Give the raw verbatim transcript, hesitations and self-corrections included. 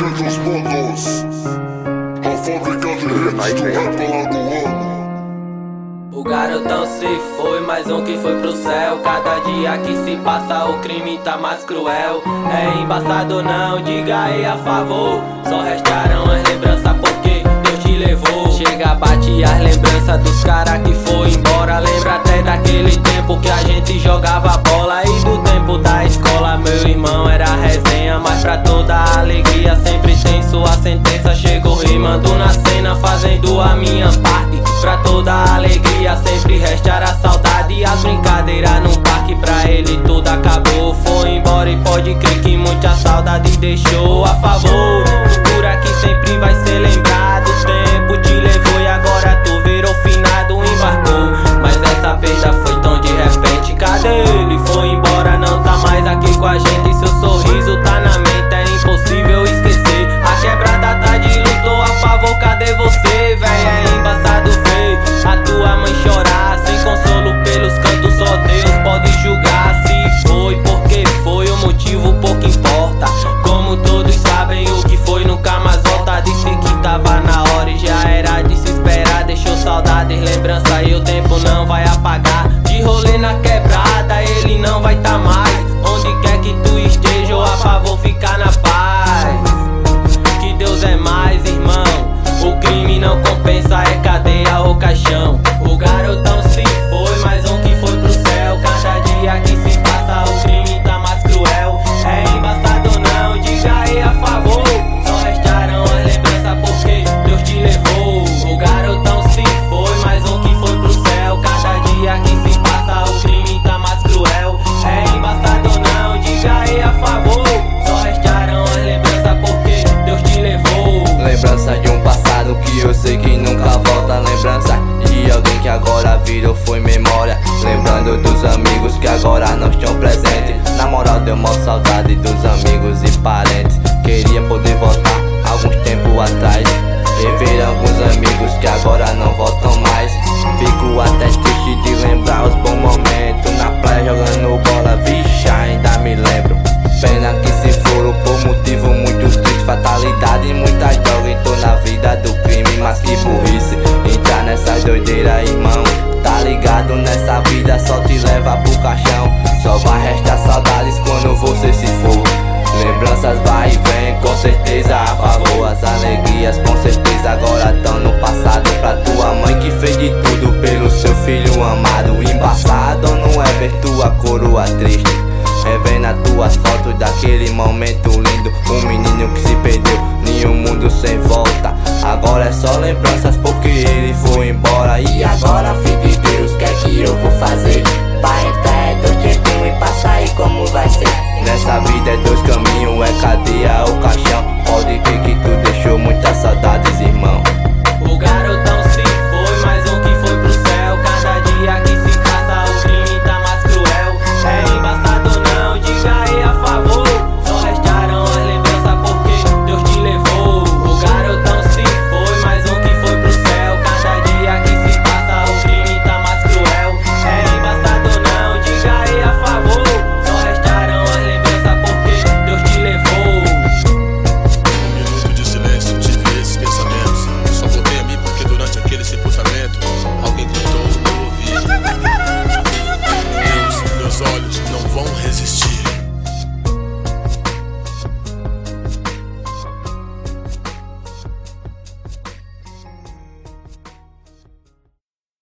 gente os manos, a fábrica de hits do rap alagoano. O garotão se foi, mais um que foi pro céu. Cada dia que se passa o crime tá mais cruel. É embaçado não, diga aí a favor. Só restaram as lembranças porque Deus te levou. Chega, bate as lembranças dos cara que foi embora. Lembra até daquele tempo que a gente jogava bola. E do tempo da escola, meu irmão, era resenha. Mas pra toda a alegria sempre tem sua sentença. Chegou rimando na cena, fazendo a minha parte. Pra toda a alegria sempre restar a saudade. E as brincadeiras no parque, pra ele tudo acabou. Foi embora e pode crer que muita saudade deixou a favor. Figura que sempre vai ser lembrado. O tempo te levou e agora tu virou finado, embarcou. Mas essa perda foi tão de repente. Cadê ele? Foi embora, não tá mais aqui com a gente. Seu sorriso tá na mente, é impossível esquecer. A quebrada tá de luto a favor, cadê você, véi? É embaçado ver a tua mãe chorar sem consolo pelos cantos, só Deus pode julgar. Se foi, porque foi, o motivo pouco importa. Como todos sabem, o que foi nunca mais volta. Disse que tava na hora e já era de se esperar. Deixou saudades, lembrança e o tempo não vai apagar. De rolê na quebrada, ele não vai tá mais. Onde quer que tu esteja, ou a favor ficar na paz. Que Deus é mais, irmão. O crime não compensa, é cadeia ou caixão. O garotão se foi, mais um que foi pro céu. Cada dia que se passa o crime tá mais cruel. É embaçado não, diga aí a favor. Só restaram as lembranças porque Deus te levou. O garotão se foi, mais um que foi pro céu. Cada dia que se passa o crime tá mais cruel. É embaçado não, diga aí a favor. Só restaram as lembranças porque Deus te levou. Lembrança de um passado que eu sei que nunca volta. Lembrança de alguém que agora virou, foi memória. Lembrando dos amigos que agora não estão presentes. Na moral deu mó saudade dos amigos e parentes. Queria poder voltar alguns tempo atrás, rever alguns amigos que agora não voltam mais. Fico até triste de lembrar os bons momentos na praia jogando bola, vixe, ainda me lembro. Pena que se foram por motivo muito triste. Fatalidade e muitas drogas entrou na vida do crime. Mas que burrice entrar nessas doideiras, irmão. Tá ligado, nessa vida só te leva pro caixão. Só vai restar saudades quando você se for. Lembranças vai e vem, com certeza a favor. As alegrias com certeza agora tão no passado. Pra tua mãe que fez de tudo pelo seu filho amado. Embaçado não é ver tua coroa triste, revendo as tuas fotos daquele momento lindo. Um menino que se perdeu em um mundo sem volta. Agora é só lembranças porque ele foi embora. E agora, filho de Deus, o que é que eu vou fazer?